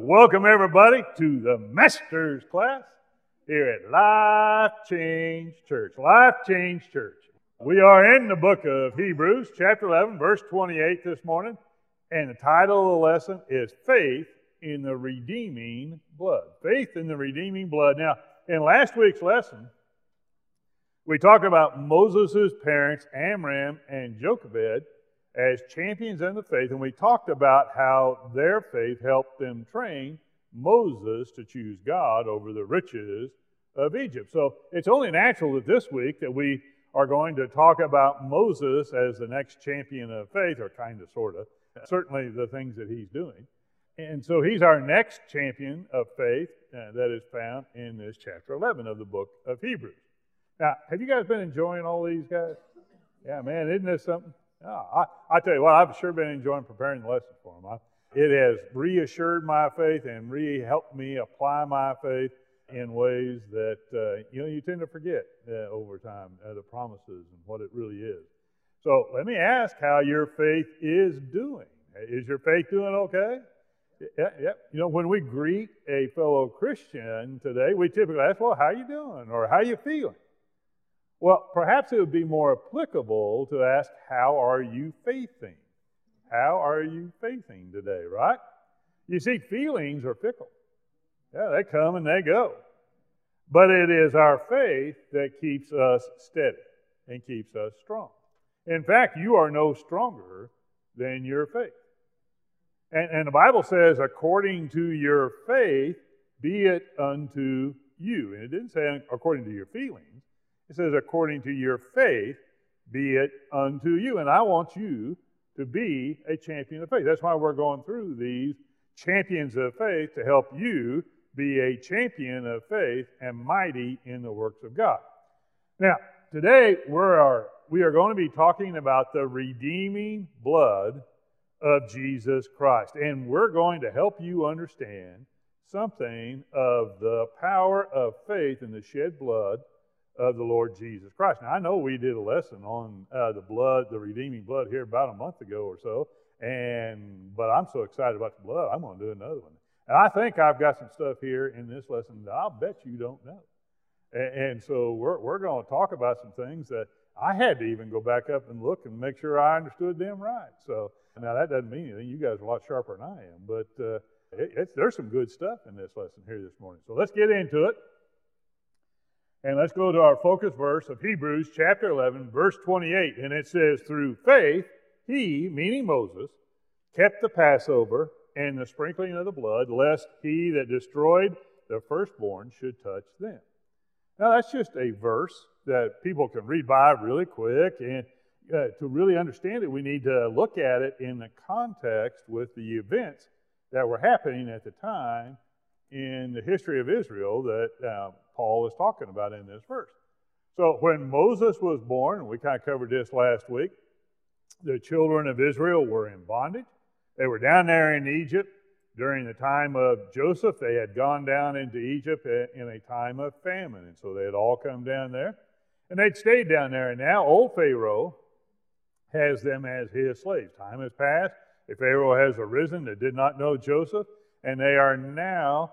Welcome everybody to the Master's class here at Life Change Church. Life Change Church. We are in the book of Hebrews, chapter 11, verse 28 this morning, and the title of the lesson is Faith in the Redeeming Blood. Faith in the Redeeming Blood. Now, in last week's lesson, we talked about Moses' parents, Amram and Jochebed, as champions in the faith, and we talked about how their faith helped them train Moses to choose God over the riches of Egypt. So it's only natural that this week that we are going to talk about Moses as the next champion of faith, or kind of, sort of, certainly the things that he's doing. And so he's our next champion of faith that is found in this chapter 11 of the book of Hebrews. Now, have you guys been enjoying all these guys? Yeah, man, isn't this something? Oh, I tell you what, I've sure been enjoying preparing the lesson for them. It has reassured my faith and helped me apply my faith in ways that you tend to forget over time, the promises and what it really is. So let me ask how your faith is doing. Is your faith doing okay? Yeah. When we greet a fellow Christian today, we typically ask, well, how you doing? Or how you feeling? Well, perhaps it would be more applicable to ask, how are you faithing? How are you faithing today, right? You see, feelings are fickle. Yeah, they come and they go. But it is our faith that keeps us steady and keeps us strong. In fact, you are no stronger than your faith. And the Bible says, according to your faith, be it unto you. And it didn't say according to your feelings. It says, according to your faith, be it unto you. And I want you to be a champion of faith. That's why we're going through these champions of faith, to help you be a champion of faith and mighty in the works of God. Now, today we are going to be talking about the redeeming blood of Jesus Christ. And we're going to help you understand something of the power of faith in the shed blood of the Lord Jesus Christ. Now, I know we did a lesson on the redeeming blood here about a month ago or so, but I'm so excited about the blood, I'm going to do another one. And I think I've got some stuff here in this lesson that I'll bet you don't know. And so we're going to talk about some things that I had to even go back up and look and make sure I understood them right. So now that doesn't mean anything. You guys are a lot sharper than I am, but there's some good stuff in this lesson here this morning. So let's get into it. And let's go to our focus verse of Hebrews chapter 11, verse 28. And it says, through faith, he, meaning Moses, kept the Passover and the sprinkling of the blood, lest he that destroyed the firstborn should touch them. Now, that's just a verse that people can read by really quick. And to really understand it, we need to look at it in the context with the events that were happening at the time in the history of Israel that Paul is talking about in this verse. So when Moses was born, and we kind of covered this last week, the children of Israel were in bondage. They were down there in Egypt during the time of Joseph. They had gone down into Egypt in a time of famine, and so they had all come down there. And they'd stayed down there, and now old Pharaoh has them as his slaves. Time has passed. A Pharaoh has arisen that did not know Joseph, and they are now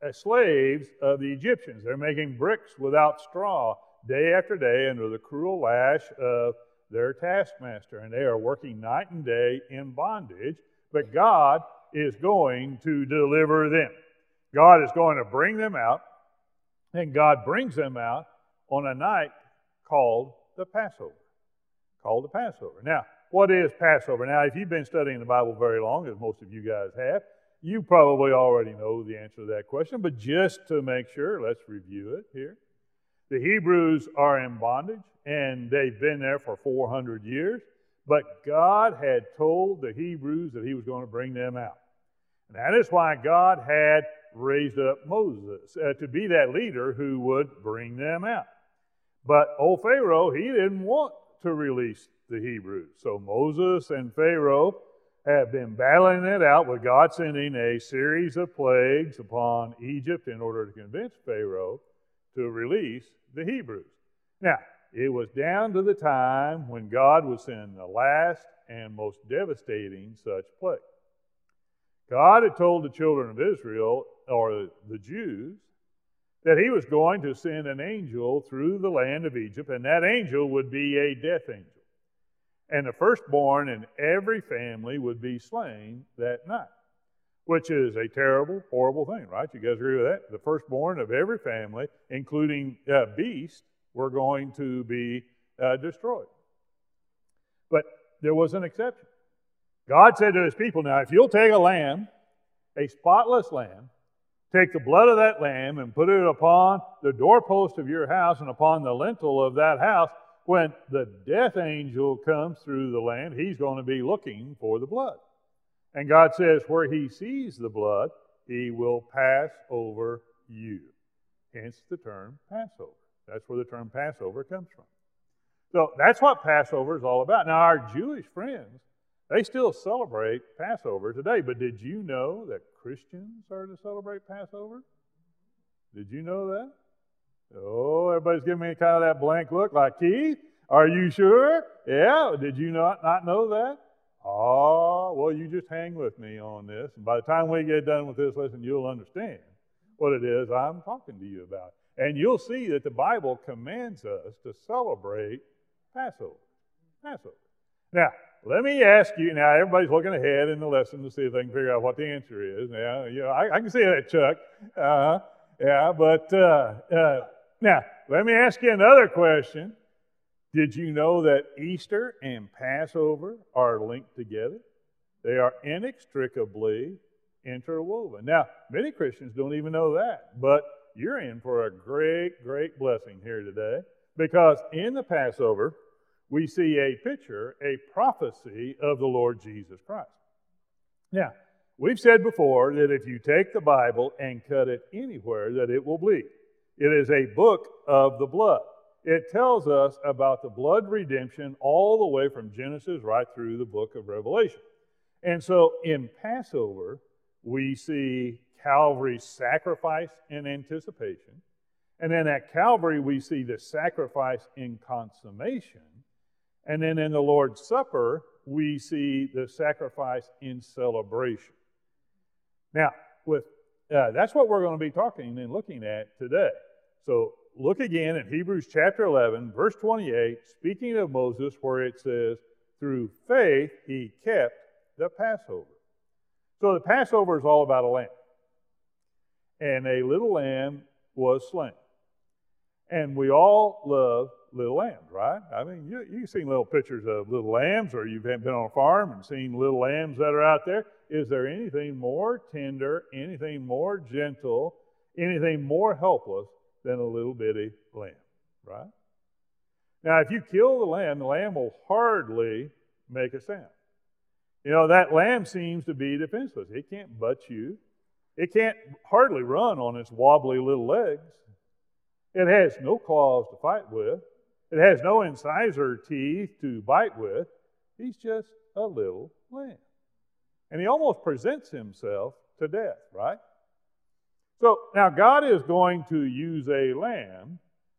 slaves of the Egyptians. They're making bricks without straw day after day under the cruel lash of their taskmaster. And they are working night and day in bondage, but God is going to deliver them. God is going to bring them out, and God brings them out on a night called the Passover. Called the Passover. Now, what is Passover? Now, if you've been studying the Bible very long, as most of you guys have, you probably already know the answer to that question, but just to make sure, let's review it here. The Hebrews are in bondage, and they've been there for 400 years, but God had told the Hebrews that he was going to bring them out. And that is why God had raised up Moses to be that leader who would bring them out. But old Pharaoh, he didn't want to release the Hebrews. So Moses and Pharaoh have been battling it out with God sending a series of plagues upon Egypt in order to convince Pharaoh to release the Hebrews. Now, it was down to the time when God would send the last and most devastating such plague. God had told the children of Israel, or the Jews, that he was going to send an angel through the land of Egypt, and that angel would be a death angel. And the firstborn in every family would be slain that night, which is a terrible, horrible thing, right? You guys agree with that? The firstborn of every family, including beasts, were going to be destroyed. But there was an exception. God said to his people, now, if you'll take a lamb, a spotless lamb, take the blood of that lamb and put it upon the doorpost of your house and upon the lintel of that house, when the death angel comes through the land, he's going to be looking for the blood. And God says, where he sees the blood, he will pass over you. Hence the term Passover. That's where the term Passover comes from. So that's what Passover is all about. Now, our Jewish friends, they still celebrate Passover today, but did you know that Christians are to celebrate Passover? Did you know that? Oh, everybody's giving me kind of that blank look like, Keith, are you sure? Yeah, did you not know that? Oh, well, you just hang with me on this. And by the time we get done with this lesson, you'll understand what it is I'm talking to you about. And you'll see that the Bible commands us to celebrate Passover. Passover. Now, let me ask you, now everybody's looking ahead in the lesson to see if they can figure out what the answer is. Now, I can see that, Chuck. Now, let me ask you another question. Did you know that Easter and Passover are linked together? They are inextricably interwoven. Now, many Christians don't even know that, but you're in for a great, great blessing here today, because in the Passover, we see a picture, a prophecy of the Lord Jesus Christ. Now, we've said before that if you take the Bible and cut it anywhere, that it will bleed. It is a book of the blood. It tells us about the blood redemption all the way from Genesis right through the book of Revelation. And so in Passover, we see Calvary's sacrifice in anticipation. And then at Calvary, we see the sacrifice in consummation. And then in the Lord's Supper, we see the sacrifice in celebration. Now, that's what we're going to be talking and looking at today. So look again at Hebrews chapter 11, verse 28, speaking of Moses, where it says, through faith he kept the Passover. So the Passover is all about a lamb. And a little lamb was slain. And we all love little lambs, right? I mean, you've seen little pictures of little lambs, or you've been on a farm and seen little lambs that are out there. Is there anything more tender, anything more gentle, anything more helpless than a little bitty lamb, right? Now, if you kill the lamb will hardly make a sound. You know, that lamb seems to be defenseless. It can't butt you. It can't hardly run on its wobbly little legs. It has no claws to fight with. It has no incisor teeth to bite with. He's just a little lamb. And he almost presents himself to death, right? So now God is going to use a lamb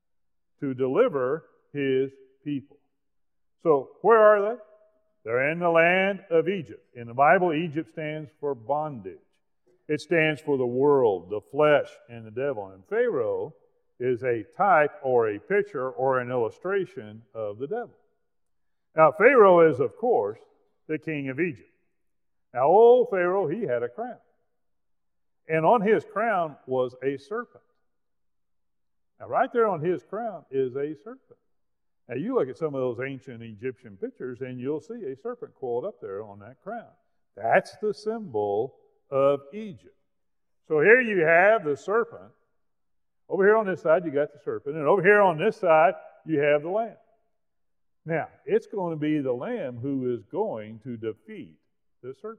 to deliver his people. So where are they? They're in the land of Egypt. In the Bible, Egypt stands for bondage. It stands for the world, the flesh, and the devil. And Pharaoh is a type or a picture or an illustration of the devil. Now, Pharaoh is, of course, the king of Egypt. Now, old Pharaoh, he had a crown. And on his crown was a serpent. Now, right there on his crown is a serpent. Now, you look at some of those ancient Egyptian pictures, and you'll see a serpent coiled up there on that crown. That's the symbol of Egypt. So here you have the serpent. Over here on this side, you got the serpent. And over here on this side, you have the lamb. Now, it's going to be the lamb who is going to defeat the serpent.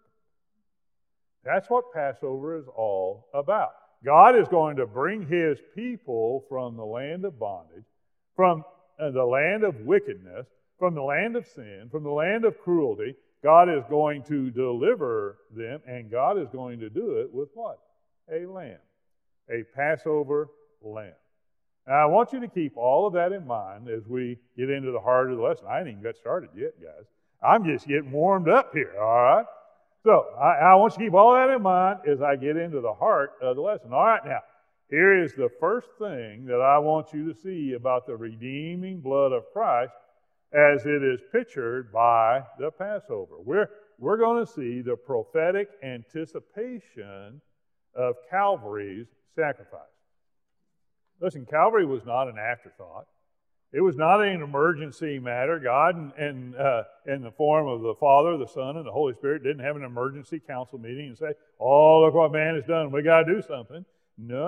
That's what Passover is all about. God is going to bring his people from the land of bondage, from the land of wickedness, from the land of sin, from the land of cruelty. God is going to deliver them, and God is going to do it with what? A lamb. A Passover lamb. Now, I want you to keep all of that in mind as we get into the heart of the lesson. I ain't even got started yet, guys. I'm just getting warmed up here, all right? So I want you to keep all that in mind as I get into the heart of the lesson. All right, now, here is the first thing that I want you to see about the redeeming blood of Christ as it is pictured by the Passover. We're going to see the prophetic anticipation of Calvary's sacrifice. Listen, Calvary was not an afterthought. It was not an emergency matter. God, in the form of the Father, the Son, and the Holy Spirit, didn't have an emergency council meeting and say, "Oh, look what man has done. We got to do something." No.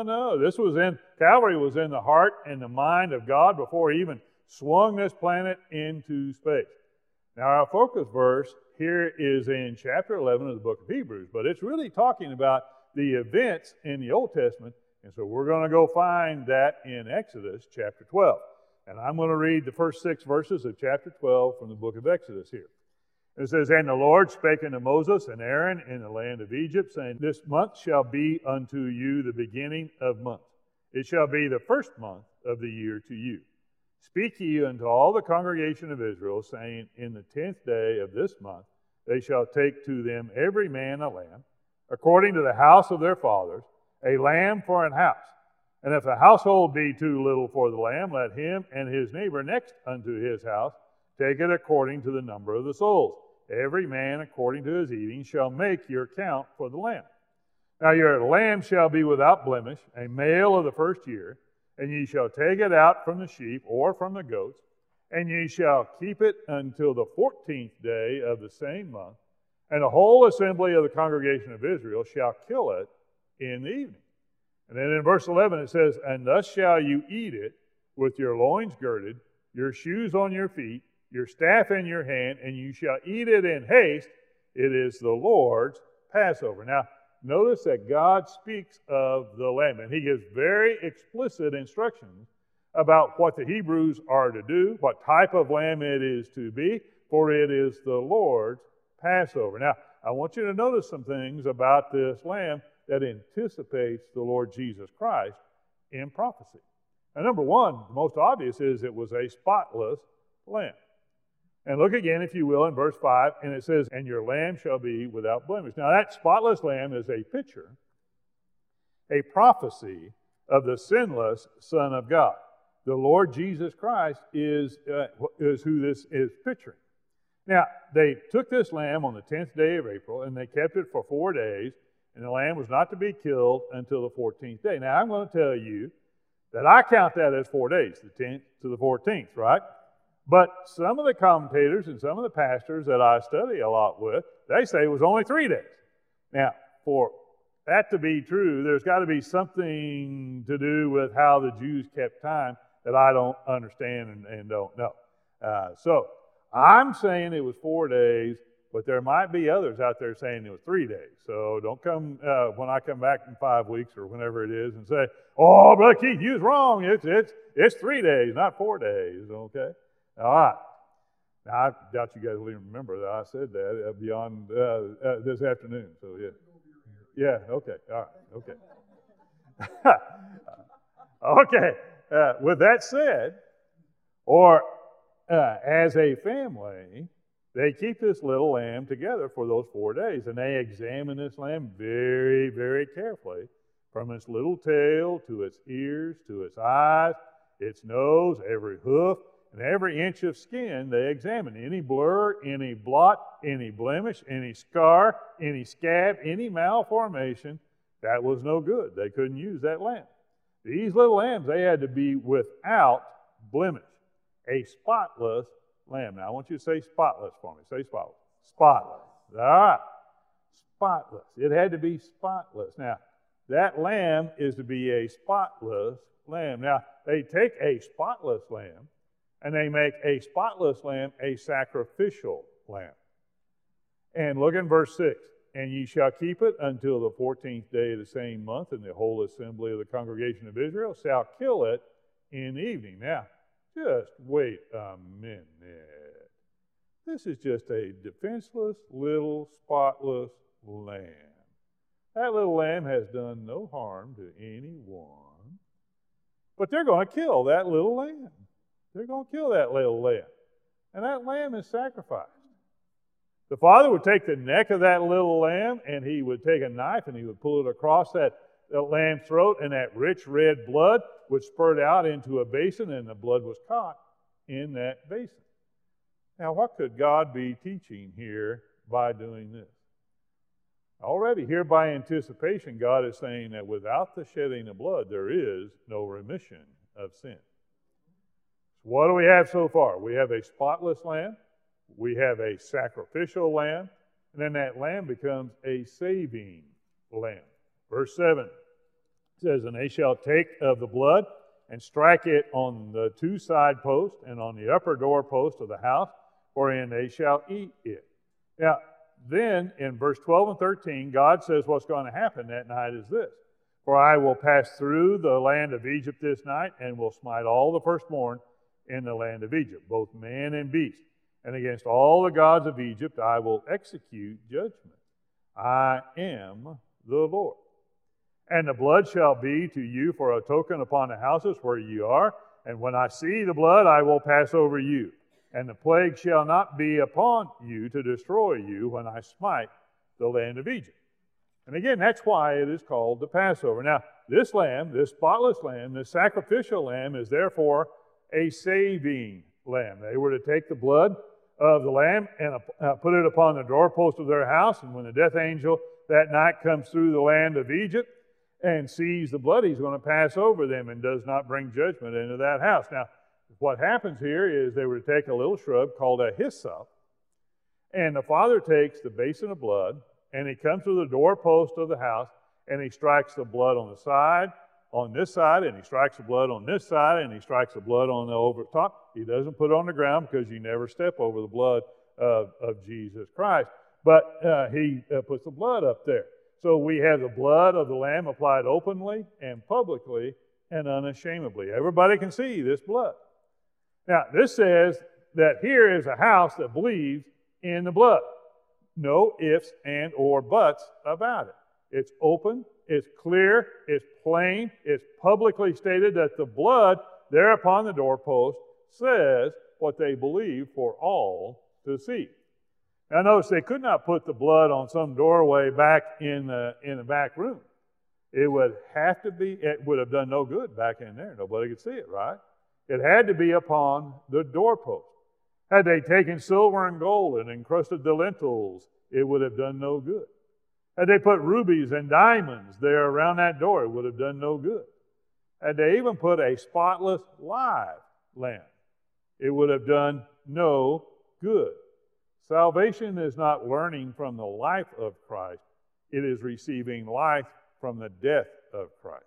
Calvary was in the heart and the mind of God before he even swung this planet into space. Now, our focus verse here is in chapter 11 of the book of Hebrews, but it's really talking about the events in the Old Testament, and so we're going to go find that in Exodus chapter 12. And I'm going to read the first 6 verses of chapter 12 from the book of Exodus here. It says, "And the Lord spake unto Moses and Aaron in the land of Egypt, saying, This month shall be unto you the beginning of months. It shall be the first month of the year to you. Speak ye unto all the congregation of Israel, saying, In the 10th day of this month they shall take to them every man a lamb, according to the house of their fathers, a lamb for an house. And if the household be too little for the lamb, let him and his neighbor next unto his house take it according to the number of the souls. Every man according to his eating shall make your count for the lamb. Now your lamb shall be without blemish, a male of the first year, and ye shall take it out from the sheep or from the goats, and ye shall keep it until the 14th day of the same month, and the whole assembly of the congregation of Israel shall kill it in the evening. And then in verse 11 it says, And thus shall you eat it with your loins girded, your shoes on your feet, your staff in your hand, and you shall eat it in haste. It is the Lord's Passover." Now, notice that God speaks of the lamb, and he gives very explicit instructions about what the Hebrews are to do, what type of lamb it is to be, for it is the Lord's Passover. Now, I want you to notice some things about this lamb that anticipates the Lord Jesus Christ in prophecy. Now, number one, the most obvious is it was a spotless lamb. And look again, if you will, in verse 5, and it says, "And your lamb shall be without blemish." Now, that spotless lamb is a picture, a prophecy of the sinless Son of God. The Lord Jesus Christ is who this is picturing. Now, they took this lamb on the 10th day of April, and they kept it for 4 days, and the lamb was not to be killed until the 14th day. Now, I'm going to tell you that I count that as 4 days, the 10th to the 14th, right? But some of the commentators and some of the pastors that I study a lot with, they say it was only 3 days. Now, for that to be true, there's got to be something to do with how the Jews kept time that I don't understand and don't know. So I'm saying it was 4 days, but there might be others out there saying it was 3 days. So don't come when I come back in 5 weeks or whenever it is and say, "Oh, Brother Keith, you was wrong. It's 3 days, not 4 days." Okay. All right. Now, I doubt you guys will even remember that I said that beyond this afternoon. So, yeah. Yeah, okay. All right, okay. Okay. With that said, as a family, they keep this little lamb together for those 4 days, and they examine this lamb very, very carefully, from its little tail to its ears, to its eyes, its nose, every hoof, and every inch of skin they examine. Any blur, any blot, any blemish, any scar, any scab, any malformation, that was no good. They couldn't use that lamb. These little lambs, they had to be without blemish, a spotless lamb. Now, I want you to say spotless for me. Say spotless. Spotless. All right. Spotless. It had to be spotless. Now, that lamb is to be a spotless lamb. Now, they take a spotless lamb, and they make a spotless lamb a sacrificial lamb. And look in verse 6. "And ye shall keep it until the 14th day of the same month, and the whole assembly of the congregation of Israel shall kill it in the evening." Now, just wait a minute. This is just a defenseless, little, spotless lamb. That little lamb has done no harm to anyone. But they're going to kill that little lamb. They're going to kill that little lamb. And that lamb is sacrificed. The father would take the neck of that little lamb, and he would take a knife and he would pull it across that lamb's throat, and that rich red blood would spurt out into a basin, and the blood was caught in that basin. Now, what could God be teaching here by doing this? Already here by anticipation, God is saying that without the shedding of blood, there is no remission of sin. So what do we have so far? We have a spotless lamb, we have a sacrificial lamb, and then that lamb becomes a saving lamb. Verse 7 says, "And they shall take of the blood and strike it on the two side posts and on the upper doorpost of the house, wherein they shall eat it." Now, then in verse 12 and 13, God says what's going to happen that night is this: "For I will pass through the land of Egypt this night, and will smite all the firstborn in the land of Egypt, both man and beast. And against all the gods of Egypt I will execute judgment. I am the Lord. And the blood shall be to you for a token upon the houses where you are. And when I see the blood, I will pass over you. And the plague shall not be upon you to destroy you when I smite the land of Egypt." And again, that's why it is called the Passover. Now, this lamb, this spotless lamb, this sacrificial lamb, is therefore a saving lamb. They were to take the blood of the lamb and put it upon the doorpost of their house. And when the death angel that night comes through the land of Egypt and sees the blood, he's going to pass over them and does not bring judgment into that house. Now, what happens here is they were to take a little shrub called a hyssop, and the father takes the basin of blood, and he comes to the doorpost of the house, and he strikes the blood on the side, on this side, and he strikes the blood on this side, and he strikes the blood on the over top. He doesn't put it on the ground because you never step over the blood of Jesus Christ, but he puts the blood up there. So we have the blood of the lamb applied openly and publicly and unashamedly. Everybody can see this blood. Now, this says that here is a house that believes in the blood. No ifs and or buts about it. It's open, it's clear, it's plain, it's publicly stated that the blood there upon the doorpost says what they believe for all to see. Now, notice they could not put the blood on some doorway back in the back room. It would have done no good back in there. Nobody could see it, right? It had to be upon the doorpost. Had they taken silver and gold and encrusted the lintels, it would have done no good. Had they put rubies and diamonds there around that door, it would have done no good. Had they even put a spotless live lamb, it would have done no good. Salvation is not learning from the life of Christ. It is receiving life from the death of Christ.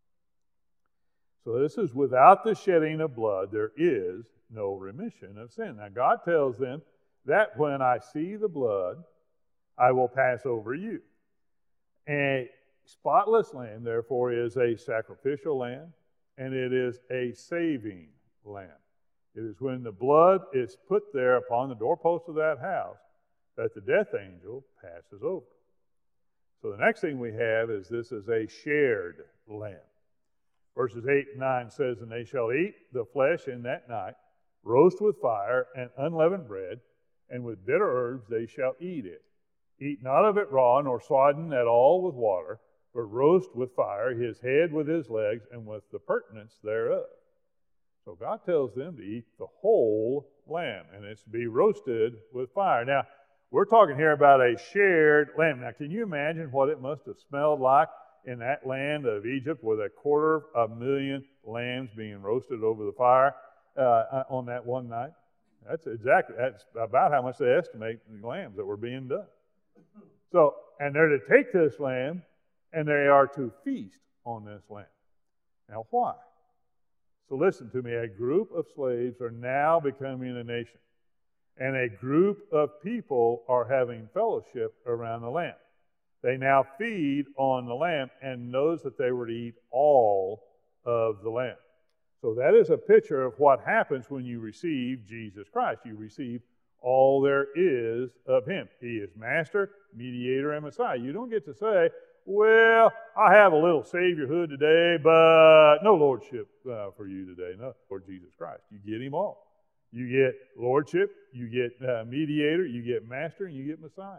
So this is without the shedding of blood, there is no remission of sin. Now God tells them that when I see the blood, I will pass over you. A spotless lamb, therefore, is a sacrificial lamb, and it is a saving lamb. It is when the blood is put there upon the doorpost of that house that the death angel passes over. So the next thing we have is this is a shared lamb. Verses 8 and 9 says, "And they shall eat the flesh in that night, roast with fire and unleavened bread, and with bitter herbs they shall eat it. Eat not of it raw, nor sodden at all with water, but roast with fire his head with his legs, and with the purtenance thereof." So God tells them to eat the whole lamb, and it's to be roasted with fire. Now, we're talking here about a shared lamb. Now, can you imagine what it must have smelled like in that land of Egypt with 250,000 lambs being roasted over the fire on that one night? That's about how much they estimate the lambs that were being done. So, and they're to take this lamb, and they are to feast on this lamb. Now, why? So listen to me. A group of slaves are now becoming a nation, and a group of people are having fellowship around the lamb. They now feed on the lamb and knows that they were to eat all of the lamb. So that is a picture of what happens when you receive Jesus Christ. You receive all there is of him. He is master, mediator, and Messiah. You don't get to say, well, I have a little saviorhood today, but no lordship for you today. No, Lord Jesus Christ. You get him all. You get lordship, you get mediator, you get master, and you get Messiah.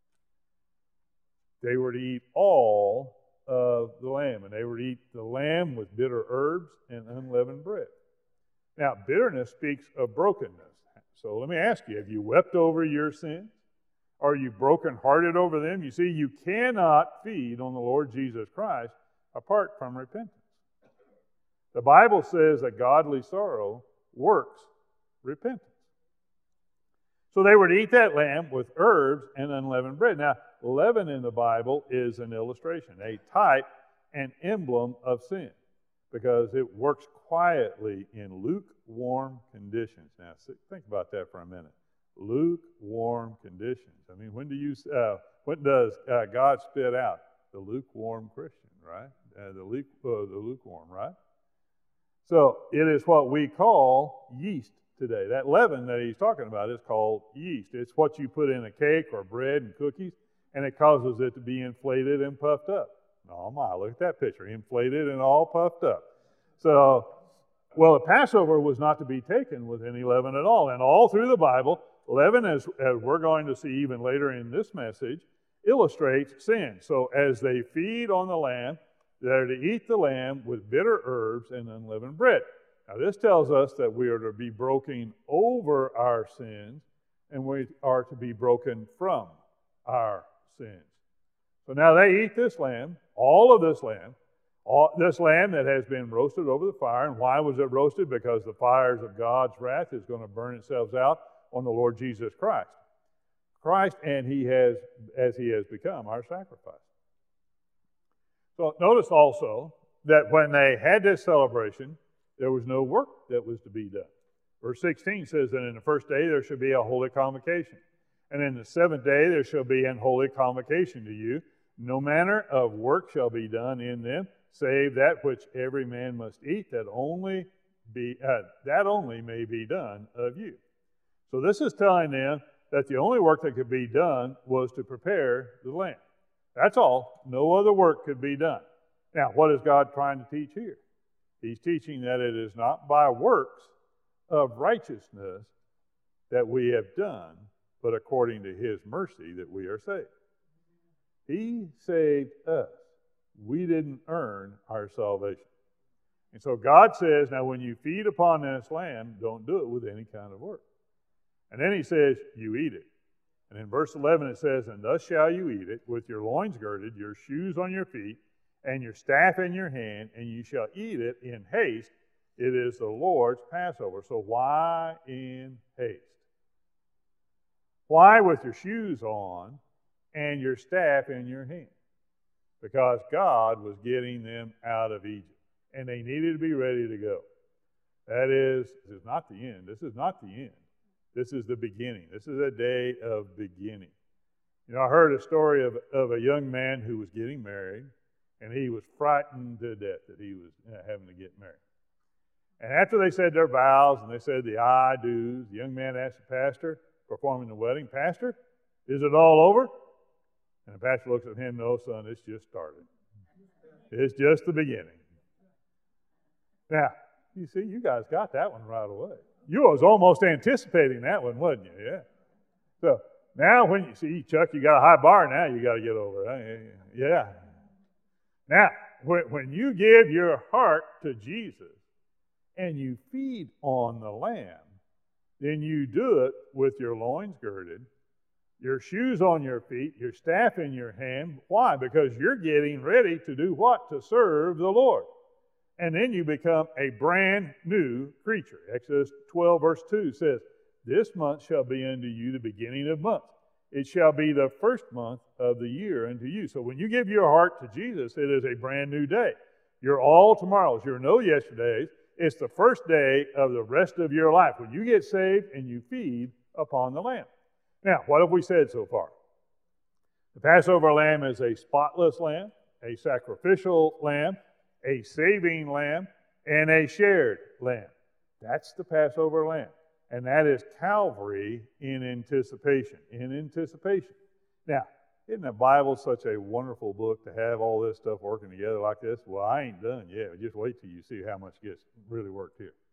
They were to eat all of the lamb, and they were to eat the lamb with bitter herbs and unleavened bread. Now, bitterness speaks of brokenness. So let me ask you, have you wept over your sins? Are you brokenhearted over them? You see, you cannot feed on the Lord Jesus Christ apart from repentance. The Bible says that godly sorrow works repentance. So they were to eat that lamb with herbs and unleavened bread. Now, leaven in the Bible is an illustration, a type, an emblem of sin, because it works quietly in lukewarm conditions. Now, think about that for a minute. Lukewarm conditions. I mean, when does God spit out? The lukewarm Christian, right? The lukewarm, right? So it is what we call yeast today. That leaven that he's talking about is called yeast. It's what you put in a cake or bread and cookies, and it causes it to be inflated and puffed up. Oh my, look at that picture, inflated and all puffed up. So, well, the Passover was not to be taken with any leaven at all. And all through the Bible, leaven, as we're going to see even later in this message, illustrates sin. So as they feed on the lamb, they're to eat the lamb with bitter herbs and unleavened bread. Now, this tells us that we are to be broken over our sins, and we are to be broken from our sins. So now they eat this lamb, all of this lamb that has been roasted over the fire. And why was it roasted? Because the fires of God's wrath is going to burn itself out on the Lord Jesus Christ. And as he has become our sacrifice. So notice also that when they had this celebration, there was no work that was to be done. Verse 16 says that in the first day there shall be a holy convocation. And in the seventh day there shall be an holy convocation to you. No manner of work shall be done in them, save that which every man must eat, that only may be done of you. So this is telling them that the only work that could be done was to prepare the lamb. That's all. No other work could be done. Now, what is God trying to teach here? He's teaching that it is not by works of righteousness that we have done, but according to his mercy that we are saved. He saved us. We didn't earn our salvation. And so God says, now when you feed upon this lamb, don't do it with any kind of work. And then he says, you eat it. And in verse 11 it says, and thus shall you eat it, with your loins girded, your shoes on your feet, and your staff in your hand, and you shall eat it in haste. It is the Lord's Passover. So why in haste? Why with your shoes on and your staff in your hand? Because God was getting them out of Egypt, and they needed to be ready to go. That is, this is not the end. This is not the end. This is the beginning. This is a day of beginning. You know, I heard a story of a young man who was getting married, and he was frightened to death that he was having to get married. And after they said their vows and they said the I do's, the young man asked the pastor performing the wedding, Pastor, is it all over? And the pastor looks at him, no, son, it's just started. It's just the beginning. Now, you see, you guys got that one right away. You was almost anticipating that one, wasn't you? Yeah. So now when you see, Chuck, you got a high bar now you got to get over. Right? Yeah. Now, when you give your heart to Jesus and you feed on the lamb, then you do it with your loins girded, your shoes on your feet, your staff in your hand. Why? Because you're getting ready to do what? To serve the Lord. And then you become a brand new creature. Exodus 12 verse 2 says, this month shall be unto you the beginning of months. It shall be the first month of the year unto you. So when you give your heart to Jesus, it is a brand new day. You're all tomorrows. You're no yesterdays. It's the first day of the rest of your life when you get saved and you feed upon the Lamb. Now, what have we said so far? The Passover lamb is a spotless lamb, a sacrificial lamb, a saving lamb, and a shared lamb. That's the Passover lamb. And that is Calvary in anticipation. In anticipation. Now, isn't the Bible such a wonderful book to have all this stuff working together like this? Well, I ain't done yet. Just wait till you see how much gets really worked here.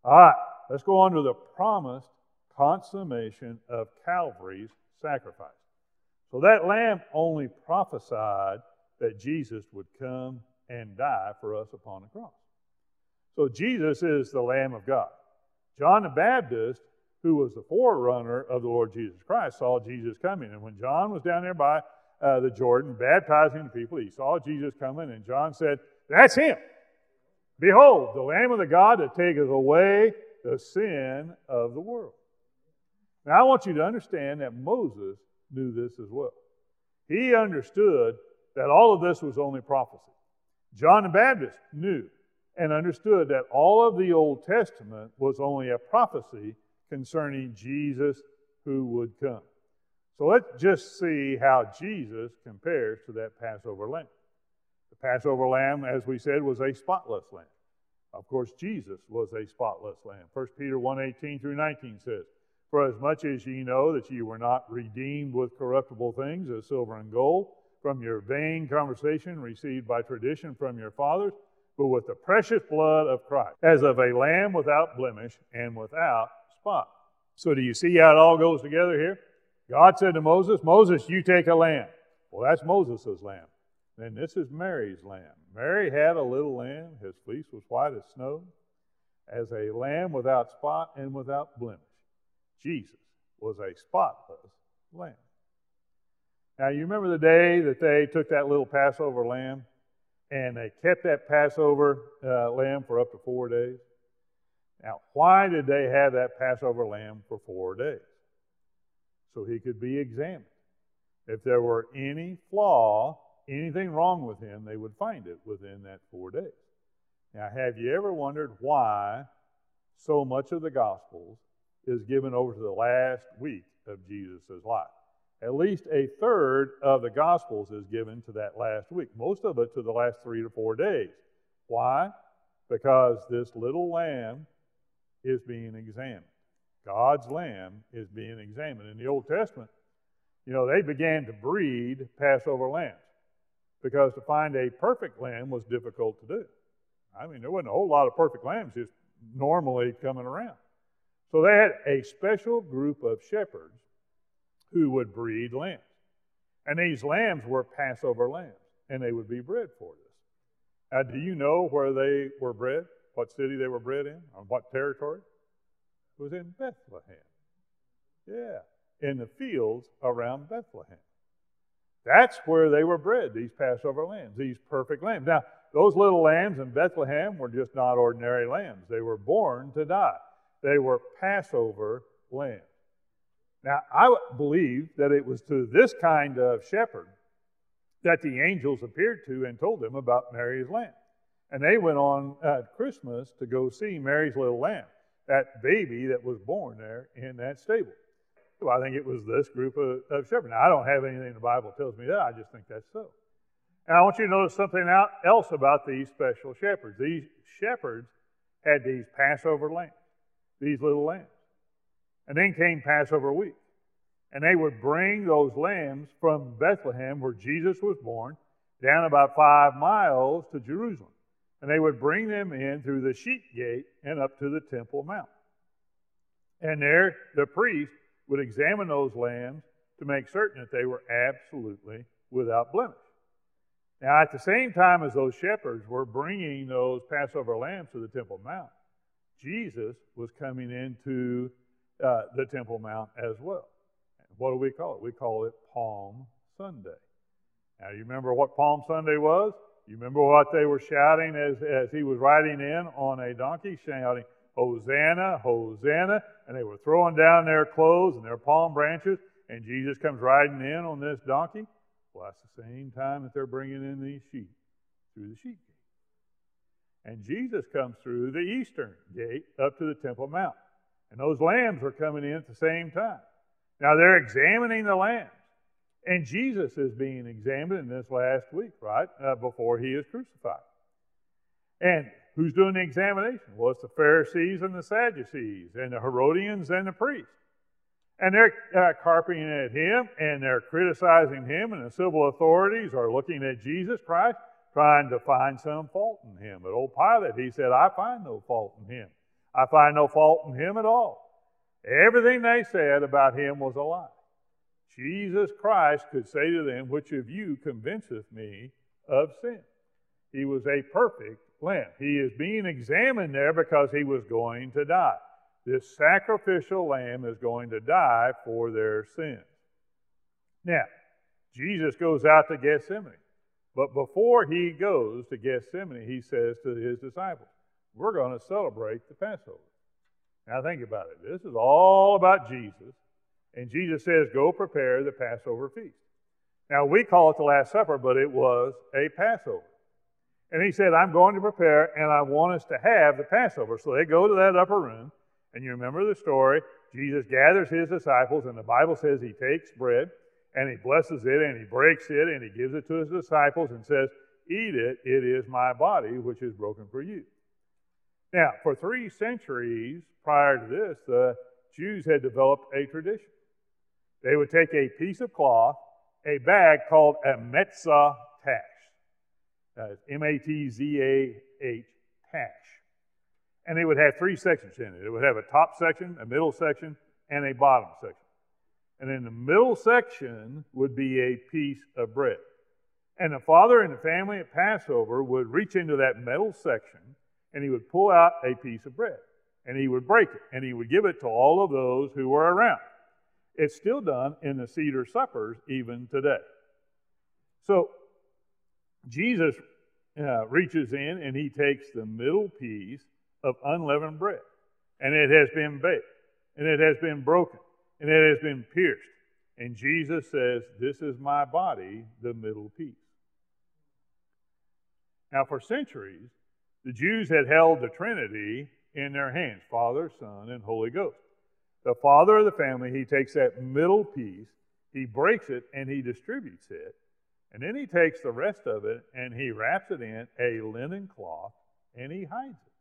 All right, let's go on to the promised consummation of Calvary's sacrifice. So that lamb only prophesied that Jesus would come and die for us upon the cross. So Jesus is the Lamb of God. John the Baptist, who was the forerunner of the Lord Jesus Christ, saw Jesus coming. And when John was down there by the Jordan baptizing the people, he saw Jesus coming, and John said, "That's him. Behold, the Lamb of the God that taketh away the sin of the world." Now, I want you to understand that Moses knew this as well. He understood that all of this was only prophecy. John the Baptist knew and understood that all of the Old Testament was only a prophecy concerning Jesus who would come. So let's just see how Jesus compares to that Passover lamb. The Passover lamb, as we said, was a spotless lamb. Of course, Jesus was a spotless lamb. 1 Peter 1:18 through 19 says, "For as much as ye know that ye were not redeemed with corruptible things as silver and gold, from your vain conversation received by tradition from your fathers, but with the precious blood of Christ, as of a lamb without blemish and without spot." So do you see how it all goes together here? God said to Moses, "Moses, you take a lamb." Well, that's Moses' lamb. Then this is Mary's lamb. Mary had a little lamb. His fleece was white as snow, as a lamb without spot and without blemish. Jesus was a spotless lamb. Now, you remember the day that they took that little Passover lamb and they kept that Passover lamb for up to 4 days? Now, why did they have that Passover lamb for 4 days? So he could be examined. If there were any flaw, anything wrong with him, they would find it within that 4 days. Now, have you ever wondered why so much of the Gospels is given over to the last week of Jesus' life? At least a third of the Gospels is given to that last week. Most of it to the last 3 to 4 days. Why? Because this little lamb is being examined. God's lamb is being examined. In the Old Testament, they began to breed Passover lambs because to find a perfect lamb was difficult to do. I mean, there wasn't a whole lot of perfect lambs just normally coming around. So they had a special group of shepherds who would breed lambs. And these lambs were Passover lambs, and they would be bred for this. Now, do you know where they were bred? What city they were bred in? On what territory? It was in Bethlehem. Yeah, in the fields around Bethlehem. That's where they were bred, these Passover lambs, these perfect lambs. Now, those little lambs in Bethlehem were just not ordinary lambs. They were born to die. They were Passover lambs. Now, I believe that it was to this kind of shepherd that the angels appeared to and told them about Mary's lamb. And they went on at Christmas to go see Mary's little lamb, that baby that was born there in that stable. So I think it was this group of shepherds. Now, I don't have anything in the Bible that tells me that. I just think that's so. And I want you to notice something else about these special shepherds. These shepherds had these Passover lambs, these little lambs. And then came Passover week. And they would bring those lambs from Bethlehem, where Jesus was born, down about 5 miles to Jerusalem. And they would bring them in through the sheep gate and up to the Temple Mount. And there, the priest would examine those lambs to make certain that they were absolutely without blemish. Now, at the same time as those shepherds were bringing those Passover lambs to the Temple Mount, Jesus was coming into the Temple Mount as well. And what do we call it? We call it Palm Sunday. Now, you remember what Palm Sunday was? You remember what they were shouting as he was riding in on a donkey, shouting, "Hosanna, Hosanna," and they were throwing down their clothes and their palm branches, and Jesus comes riding in on this donkey. Well, that's the same time that they're bringing in these sheep through the sheep gate. And Jesus comes through the eastern gate up to the Temple Mount. And those lambs are coming in at the same time. Now, they're examining the lambs. And Jesus is being examined in this last week, right, before he is crucified. And who's doing the examination? Well, it's the Pharisees and the Sadducees and the Herodians and the priests. And they're carping at him, and they're criticizing him, and the civil authorities are looking at Jesus Christ, trying to find some fault in him. But old Pilate, he said, "I find no fault in him. I find no fault in him at all. Everything they said about him was a lie. Jesus Christ could say to them, which of you convinceth me of sin? He was a perfect lamb. He is being examined there because he was going to die. This sacrificial lamb is going to die for their sins. Now, Jesus goes out to Gethsemane. But before he goes to Gethsemane, he says to his disciples, we're going to celebrate the Passover. Now think about it. This is all about Jesus. And Jesus says, go prepare the Passover feast. Now we call it the Last Supper, but it was a Passover. And he said, I'm going to prepare, and I want us to have the Passover. So they go to that upper room, and you remember the story. Jesus gathers his disciples, and the Bible says he takes bread, and he blesses it, and he breaks it, and he gives it to his disciples, and says, eat it, it is my body, which is broken for you. Now, for 3 centuries prior to this, the Jews had developed a tradition. They would take a piece of cloth, a bag called a metzah tash. M-A-T-Z-A-H, tash. And they would have 3 sections in it. It would have a top section, a middle section, and a bottom section. And in the middle section would be a piece of bread. And the father and the family at Passover would reach into that middle section, and he would pull out a piece of bread. And he would break it, and he would give it to all of those who were around. It's still done in the Seder suppers even today. So Jesus reaches in and he takes the middle piece of unleavened bread, and it has been baked, and it has been broken, and it has been pierced. And Jesus says, this is my body, the middle piece. Now for centuries, the Jews had held the Trinity in their hands, Father, Son, and Holy Ghost. The father of the family, he takes that middle piece, he breaks it, and he distributes it. And then he takes the rest of it, and he wraps it in a linen cloth, and he hides it.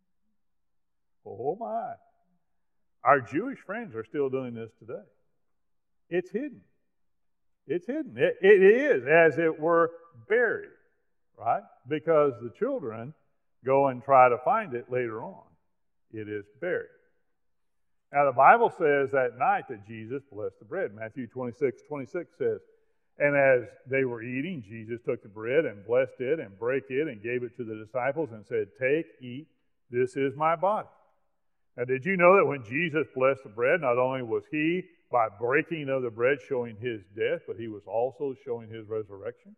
Oh my. Our Jewish friends are still doing this today. It's hidden. It's hidden. It is, as it were, buried, right? Because the children go and try to find it later on. It is buried. Now, the Bible says that night that Jesus blessed the bread. Matthew 26:26 says, and as they were eating, Jesus took the bread and blessed it and brake it and gave it to the disciples and said, take, eat, this is my body. Now, did you know that when Jesus blessed the bread, not only was he, by breaking of the bread, showing his death, but he was also showing his resurrection?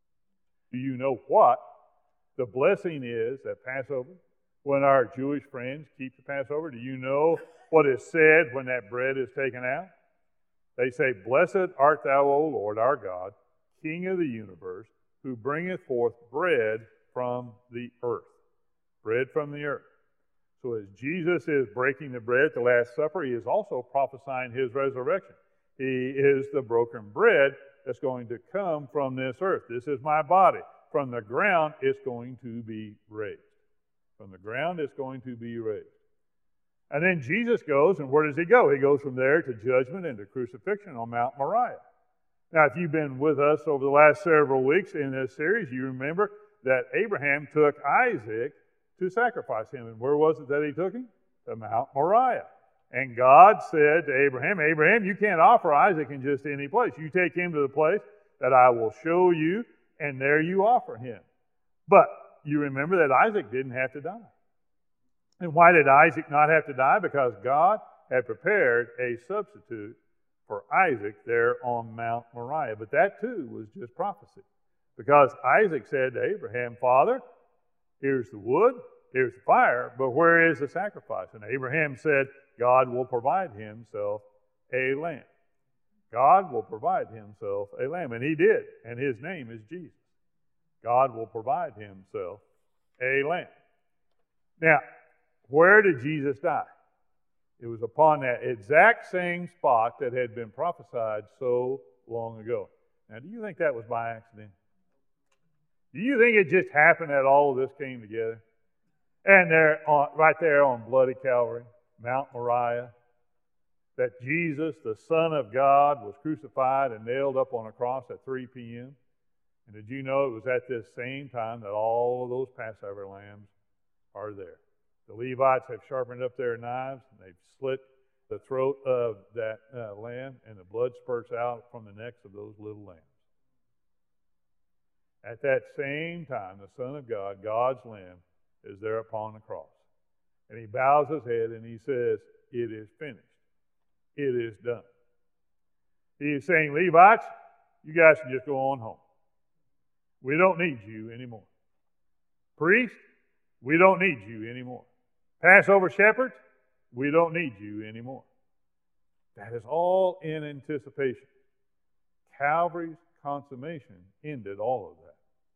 Do you know what the blessing is at Passover when our Jewish friends keep the Passover? Do you know what is said when that bread is taken out? They say, blessed art thou, O Lord, our God, King of the universe, who bringeth forth bread from the earth. Bread from the earth. So as Jesus is breaking the bread at the Last Supper, he is also prophesying his resurrection. He is the broken bread that's going to come from this earth. This is my body. From the ground, it's going to be raised. From the ground, it's going to be raised. And then Jesus goes, and where does he go? He goes from there to judgment and to crucifixion on Mount Moriah. Now, if you've been with us over the last several weeks in this series, you remember that Abraham took Isaac to sacrifice him. And where was it that he took him? To Mount Moriah. And God said to Abraham, Abraham, you can't offer Isaac in just any place. You take him to the place that I will show you, and there you offer him. But you remember that Isaac didn't have to die. And why did Isaac not have to die? Because God had prepared a substitute for Isaac there on Mount Moriah. But that too was just prophecy. Because Isaac said to Abraham, Father, here's the wood, here's the fire, but where is the sacrifice? And Abraham said, God will provide himself a lamb. God will provide himself a lamb. And he did. And his name is Jesus. God will provide himself a lamb. Now, where did Jesus die? It was upon that exact same spot that had been prophesied so long ago. Now, do you think that was by accident? Do you think it just happened that all of this came together? And there, right there on bloody Calvary, Mount Moriah, that Jesus, the Son of God, was crucified and nailed up on a cross at 3 p.m. And did you know it was at this same time that all of those Passover lambs are there? The Levites have sharpened up their knives, and they've slit the throat of that lamb, and the blood spurts out from the necks of those little lambs. At that same time, the Son of God, God's Lamb, is there upon the cross. And he bows his head and he says, "It is finished. It is done." He is saying, Levites, you guys can just go on home. We don't need you anymore. Priests, we don't need you anymore. Passover shepherds, we don't need you anymore. That is all in anticipation. Calvary's consummation ended all of that.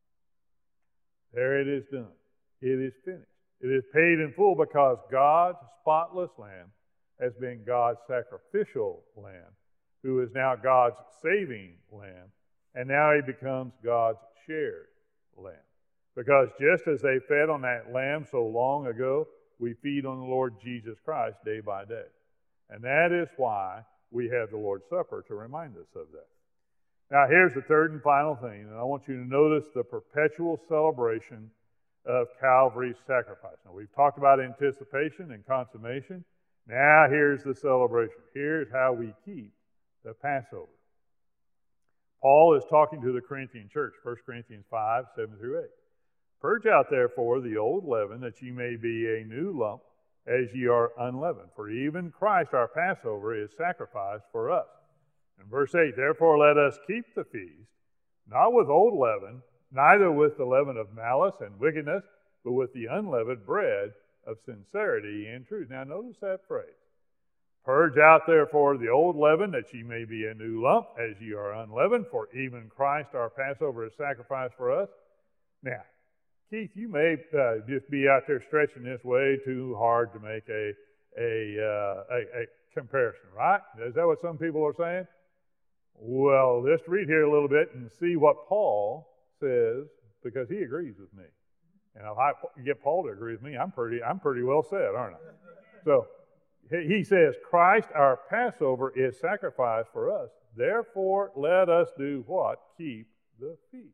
There it is done. It is finished. It is paid in full because God's spotless Lamb has been God's sacrificial Lamb, who is now God's saving Lamb, and now he becomes God's shared Lamb. Because just as they fed on that Lamb so long ago, we feed on the Lord Jesus Christ day by day. And that is why we have the Lord's Supper, to remind us of that. Now here's the third and final thing, and I want you to notice the perpetual celebration of Calvary's sacrifice. Now we've talked about anticipation and consummation. Now here's the celebration. Here's how we keep the Passover. Paul is talking to the Corinthian church, 1 Corinthians 5, 7 through 8. Purge out therefore the old leaven, that ye may be a new lump, as ye are unleavened. For even Christ our Passover is sacrificed for us. In verse 8, therefore let us keep the feast, not with old leaven, neither with the leaven of malice and wickedness, but with the unleavened bread of sincerity and truth. Now notice that phrase. Purge out therefore the old leaven, that ye may be a new lump, as ye are unleavened, for even Christ our Passover is sacrificed for us. Now, Keith, you may just be out there stretching this way too hard to make a comparison, right? Is that what some people are saying? Well, let's read here a little bit and see what Paul says, because he agrees with me. And if I get Paul to agree with me, I'm pretty well said, aren't I? So he says, Christ our Passover is sacrificed for us. Therefore, let us do what? Keep the feast.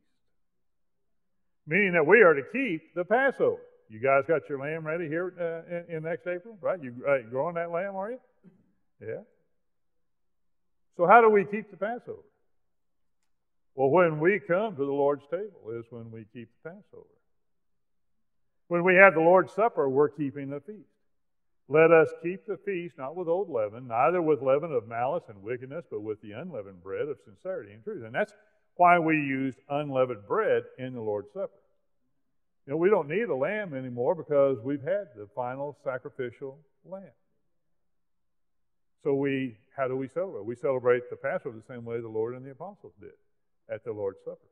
Meaning that we are to keep the Passover. You guys got your lamb ready here in next April, right? You growing that lamb, are you? Yeah. So how do we keep the Passover? Well, when we come to the Lord's table is when we keep the Passover. When we have the Lord's Supper, we're keeping the feast. Let us keep the feast, not with old leaven, neither with leaven of malice and wickedness, but with the unleavened bread of sincerity and truth. And that's why we used unleavened bread in the Lord's Supper. You know, we don't need a lamb anymore because we've had the final sacrificial lamb. So how do we celebrate? We celebrate the Passover the same way the Lord and the apostles did at the Lord's Supper.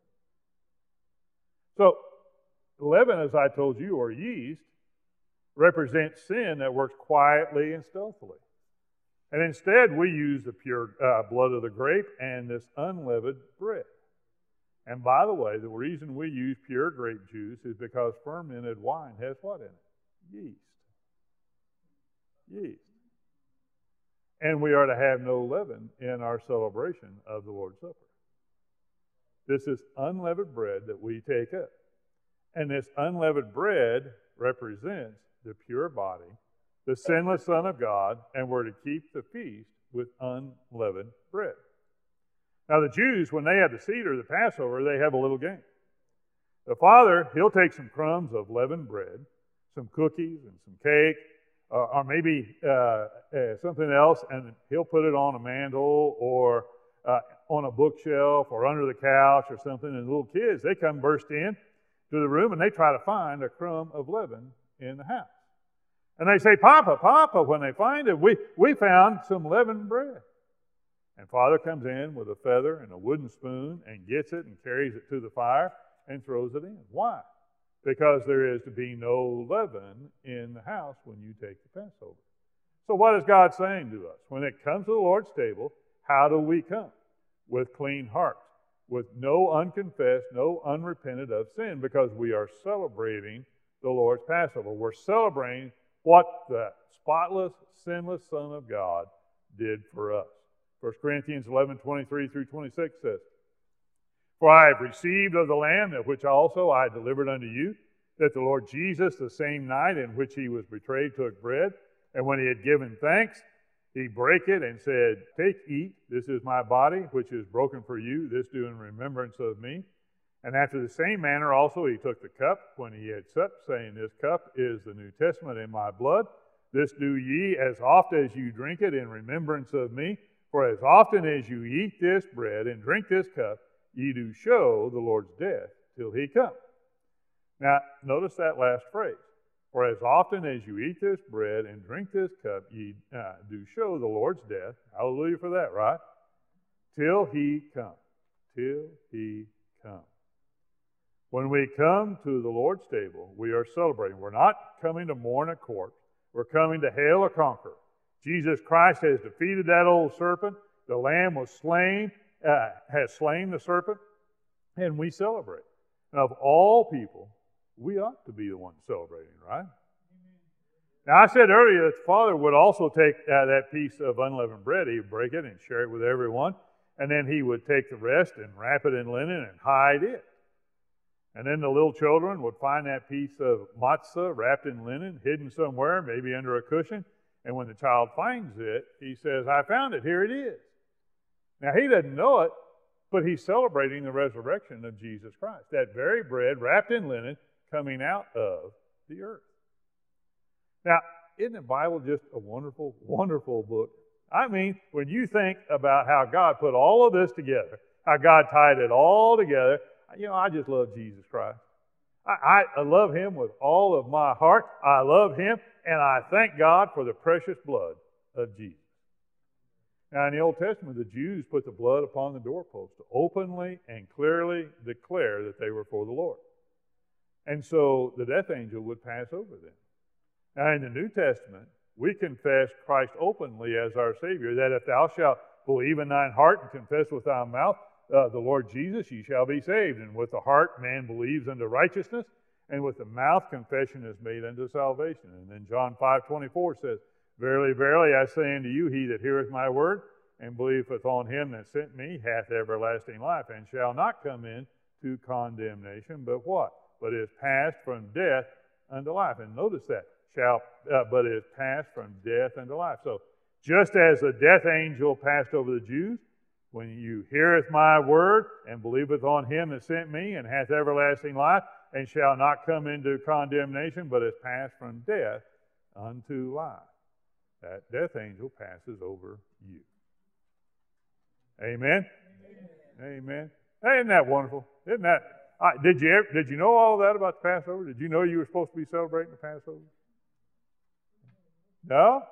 So leaven, as I told you, or yeast, represents sin that works quietly and stealthily. And instead, we use the pure blood of the grape and this unleavened bread. And by the way, the reason we use pure grape juice is because fermented wine has what in it? Yeast. Yeast. And we are to have no leaven in our celebration of the Lord's Supper. This is unleavened bread that we take up. And this unleavened bread represents the pure body, the sinless Son of God, and we're to keep the feast with unleavened bread. Now the Jews, when they have the Seder, the Passover, they have a little game. The father, he'll take some crumbs of leavened bread, some cookies and some cake, or maybe something else, and he'll put it on a mantle or on a bookshelf or under the couch or something, and the little kids, they come burst in to the room and they try to find a crumb of leaven in the house. And they say, Papa, Papa, when they find it, we found some leavened bread. And Father comes in with a feather and a wooden spoon and gets it and carries it to the fire and throws it in. Why? Because there is to be no leaven in the house when you take the Passover. So what is God saying to us? When it comes to the Lord's table, how do we come? With clean hearts, with no unconfessed, no unrepented of sin, because we are celebrating the Lord's Passover. We're celebrating what the spotless, sinless Son of God did for us. 1 Corinthians 11, 23 through 26 says, For I have received of the Lamb, that which also I delivered unto you, that the Lord Jesus, the same night in which he was betrayed, took bread, and when he had given thanks, he brake it and said, Take, eat, this is my body, which is broken for you. This do in remembrance of me. And after the same manner also he took the cup when he had supped, saying, This cup is the New Testament in my blood. This do ye as oft as you drink it in remembrance of me. For as often as you eat this bread and drink this cup, ye do show the Lord's death till he come. Now, notice that last phrase. For as often as you eat this bread and drink this cup, ye do show the Lord's death. Hallelujah for that, right? Till he come. Till he come. When we come to the Lord's table, we are celebrating. We're not coming to mourn a corpse. We're coming to hail a conqueror. Jesus Christ has defeated that old serpent. The Lamb was slain, has slain the serpent, and we celebrate. And of all people, we ought to be the ones celebrating, right? Now, I said earlier that the Father would also take that piece of unleavened bread. He would break it and share it with everyone. And then he would take the rest and wrap it in linen and hide it. And then the little children would find that piece of matzah wrapped in linen, hidden somewhere, maybe under a cushion. And when the child finds it, he says, I found it, here it is. Now, he doesn't know it, but he's celebrating the resurrection of Jesus Christ. That very bread wrapped in linen coming out of the earth. Now, isn't the Bible just a wonderful, wonderful book? I mean, when you think about how God put all of this together, how God tied it all together, I just love Jesus Christ. I love him with all of my heart. I love him, and I thank God for the precious blood of Jesus. Now, in the Old Testament, the Jews put the blood upon the doorpost to openly and clearly declare that they were for the Lord. And so the death angel would pass over them. Now, in the New Testament, we confess Christ openly as our Savior, that if thou shalt believe in thine heart and confess with thy mouth the Lord Jesus, ye shall be saved. And with the heart man believes unto righteousness, and with the mouth confession is made unto salvation. And then John 5:24 says, Verily, verily, I say unto you, he that heareth my word and believeth on him that sent me hath everlasting life, and shall not come into condemnation, but what? But is passed from death unto life. And notice that, but is passed from death unto life. So, just as the death angel passed over the Jews, when you heareth my word and believeth on him that sent me and hath everlasting life, and shall not come into condemnation, but is passed from death unto life. That death angel passes over you. Amen? Amen. Isn't that wonderful? Isn't that? Did you know all of that about the Passover? Did you know you were supposed to be celebrating the Passover? No?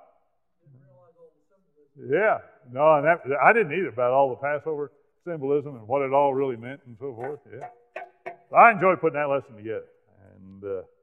Yeah. No, and I didn't either, about all the Passover symbolism and what it all really meant and so forth. Yeah. I enjoyed putting that lesson together. And